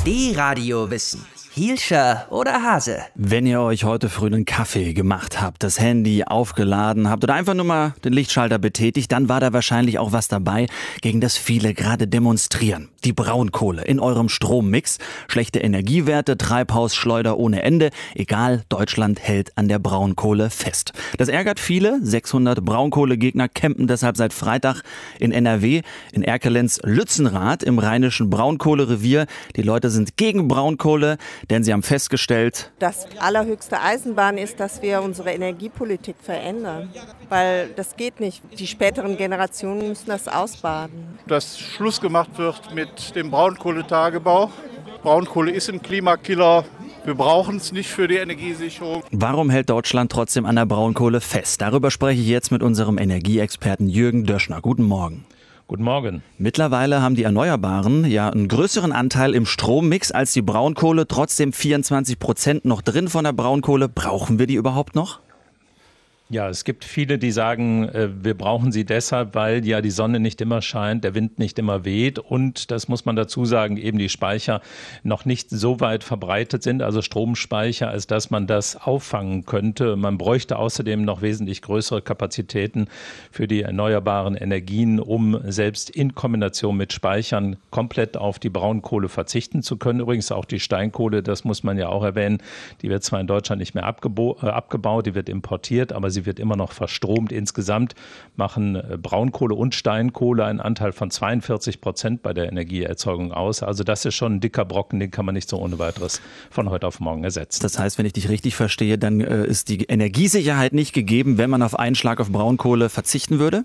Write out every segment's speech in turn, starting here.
Die Radiowissen. Hielscher oder Hase? Wenn ihr euch heute früh einen Kaffee gemacht habt, das Handy aufgeladen habt oder einfach nur mal den Lichtschalter betätigt, dann war da wahrscheinlich auch was dabei, gegen das viele gerade demonstrieren. Die Braunkohle in eurem Strommix, schlechte Energiewerte, Treibhausschleuder ohne Ende. Egal, Deutschland hält an der Braunkohle fest. Das ärgert viele. 600 Braunkohlegegner campen deshalb seit Freitag in NRW, in Erkelenz Lützenrath im rheinischen Braunkohlerevier. Die Leute sind gegen Braunkohle, denn sie haben festgestellt, das allerhöchste Eisenbahn ist, dass wir unsere Energiepolitik verändern. Weil das geht nicht. Die späteren Generationen müssen das ausbaden. Dass Schluss gemacht wird mit dem Braunkohletagebau. Braunkohle ist ein Klimakiller. Wir brauchen es nicht für die Energiesicherung. Warum hält Deutschland trotzdem an der Braunkohle fest? Darüber spreche ich jetzt mit unserem Energieexperten Jürgen Döschner. Guten Morgen. Guten Morgen. Mittlerweile haben die Erneuerbaren ja einen größeren Anteil im Strommix als die Braunkohle. Trotzdem 24% noch drin von der Braunkohle. Brauchen wir die überhaupt noch? Ja, es gibt viele, die sagen, wir brauchen sie deshalb, weil ja die Sonne nicht immer scheint, der Wind nicht immer weht und, das muss man dazu sagen, eben die Speicher noch nicht so weit verbreitet sind, also Stromspeicher, als dass man das auffangen könnte. Man bräuchte außerdem noch wesentlich größere Kapazitäten für die erneuerbaren Energien, um selbst in Kombination mit Speichern komplett auf die Braunkohle verzichten zu können. Übrigens auch die Steinkohle, das muss man ja auch erwähnen, die wird zwar in Deutschland nicht mehr abgebaut, die wird importiert, aber sie wird immer noch verstromt. Insgesamt machen Braunkohle und Steinkohle einen Anteil von 42% bei der Energieerzeugung aus. Also das ist schon ein dicker Brocken, den kann man nicht so ohne weiteres von heute auf morgen ersetzen. Das heißt, wenn ich dich richtig verstehe, dann ist die Energiesicherheit nicht gegeben, wenn man auf einen Schlag auf Braunkohle verzichten würde?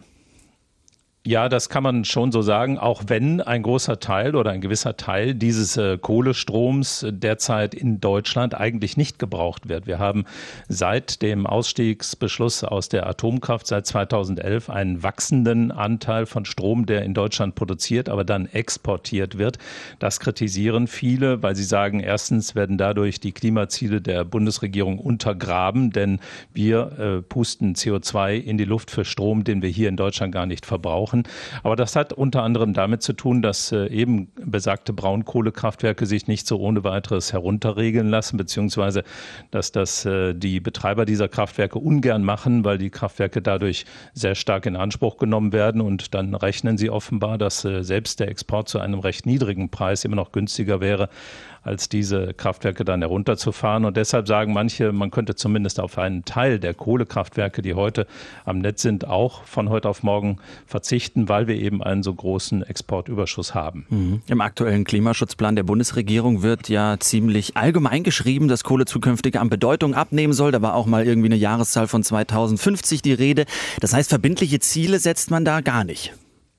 Ja, das kann man schon so sagen, auch wenn ein großer Teil oder ein gewisser Teil dieses Kohlestroms derzeit in Deutschland eigentlich nicht gebraucht wird. Wir haben seit dem Ausstiegsbeschluss aus der Atomkraft seit 2011 einen wachsenden Anteil von Strom, der in Deutschland produziert, aber dann exportiert wird. Das kritisieren viele, weil sie sagen, erstens werden dadurch die Klimaziele der Bundesregierung untergraben, denn wir pusten CO2 in die Luft für Strom, den wir hier in Deutschland gar nicht verbrauchen. Aber das hat unter anderem damit zu tun, dass eben besagte Braunkohlekraftwerke sich nicht so ohne weiteres herunterregeln lassen, beziehungsweise dass das die Betreiber dieser Kraftwerke ungern machen, weil die Kraftwerke dadurch sehr stark in Anspruch genommen werden und dann rechnen sie offenbar, dass selbst der Export zu einem recht niedrigen Preis immer noch günstiger wäre, als diese Kraftwerke dann herunterzufahren. Und deshalb sagen manche, man könnte zumindest auf einen Teil der Kohlekraftwerke, die heute am Netz sind, auch von heute auf morgen verzichten, weil wir eben einen so großen Exportüberschuss haben. Mhm. Im aktuellen Klimaschutzplan der Bundesregierung wird ja ziemlich allgemein geschrieben, dass Kohle zukünftig an Bedeutung abnehmen soll. Da war auch mal irgendwie eine Jahreszahl von 2050 die Rede. Das heißt, verbindliche Ziele setzt man da gar nicht.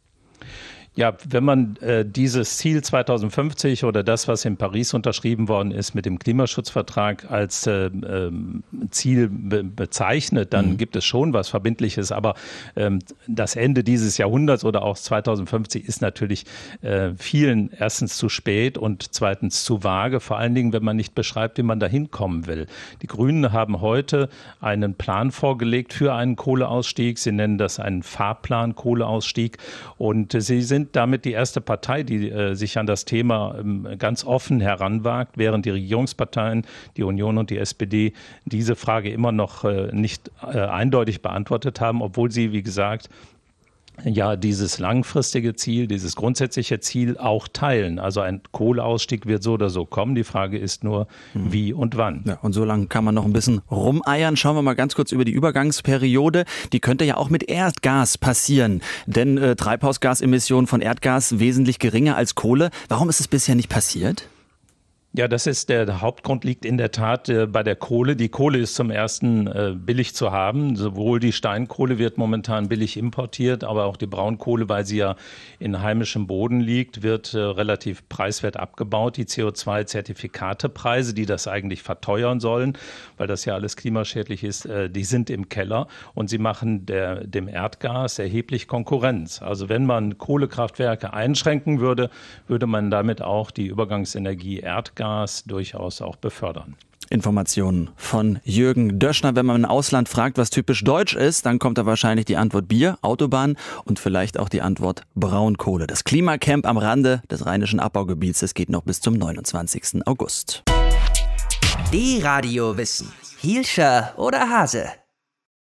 Ja, wenn man dieses Ziel 2050 oder das, was in Paris unterschrieben worden ist mit dem Klimaschutzvertrag als Ziel bezeichnet, dann gibt es schon was Verbindliches. Aber das Ende dieses Jahrhunderts oder auch 2050 ist natürlich vielen erstens zu spät und zweitens zu vage. Vor allen Dingen, wenn man nicht beschreibt, wie man da hinkommen will. Die Grünen haben heute einen Plan vorgelegt für einen Kohleausstieg. Sie nennen das einen Fahrplan Kohleausstieg und sie sind damit die erste Partei, die sich an das Thema ganz offen heranwagt, während die Regierungsparteien, die Union und die SPD, diese Frage immer noch nicht eindeutig beantwortet haben, obwohl sie, wie gesagt, ja dieses langfristige Ziel, dieses grundsätzliche Ziel auch teilen. Also ein Kohleausstieg wird so oder so kommen. Die Frage ist nur, wie und wann. Ja, und so lange kann man noch ein bisschen rumeiern. Schauen wir mal ganz kurz über die Übergangsperiode. Die könnte ja auch mit Erdgas passieren. Denn Treibhausgasemissionen von Erdgas wesentlich geringer als Kohle. Warum ist es bisher nicht passiert? Ja, das ist der Hauptgrund, liegt in der Tat bei der Kohle. Die Kohle ist zum ersten billig zu haben. Sowohl die Steinkohle wird momentan billig importiert, aber auch die Braunkohle, weil sie ja in heimischem Boden liegt, wird relativ preiswert abgebaut. Die CO2-Zertifikatepreise, die das eigentlich verteuern sollen, weil das ja alles klimaschädlich ist, die sind im Keller und sie machen dem Erdgas erheblich Konkurrenz. Also wenn man Kohlekraftwerke einschränken würde, würde man damit auch die Übergangsenergie Erdgas durchaus auch befördern. Informationen von Jürgen Döschner. Wenn man im Ausland fragt, was typisch deutsch ist, dann kommt da wahrscheinlich die Antwort Bier, Autobahn und vielleicht auch die Antwort Braunkohle. Das Klimacamp am Rande des Rheinischen Abbaugebiets, das geht noch bis zum 29. August. Die Radiowissen. Hielscher oder Hase?